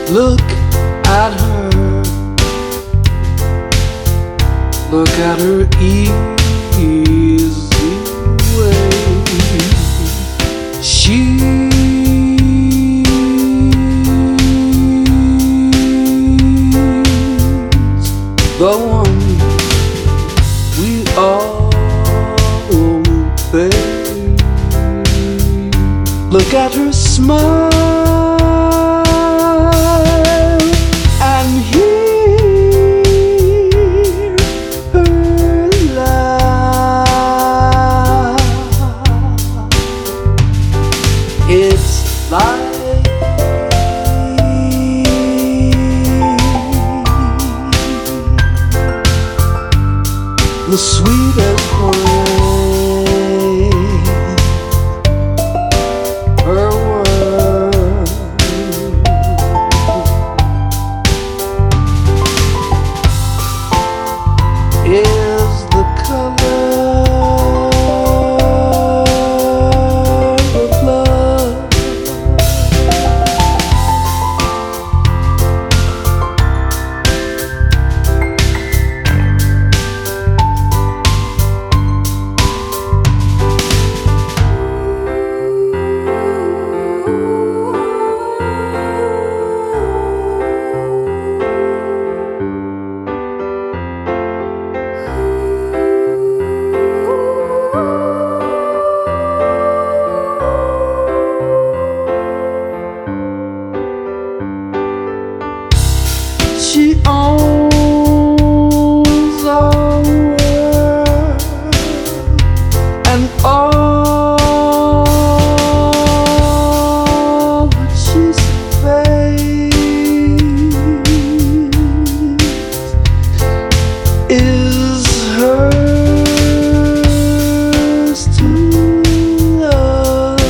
Look at her, look at her easy way. She's the one we all obey. Look at her smile and hear her laugh. It's like the sweetest rain. Her word is the color of love. She owns our world and all that she surveys is hers to love.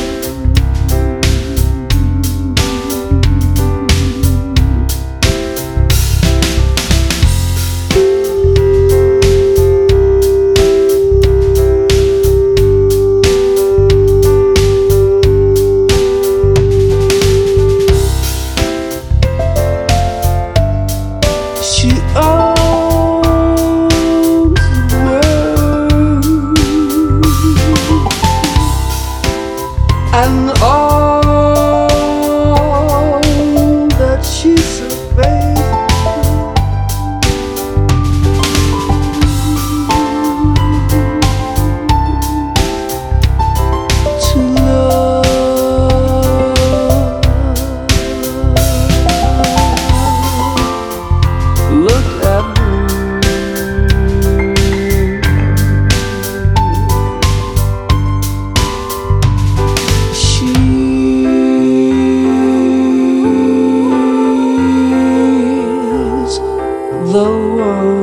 She owns the world and all that she surveys to love. Look at her, she's the one.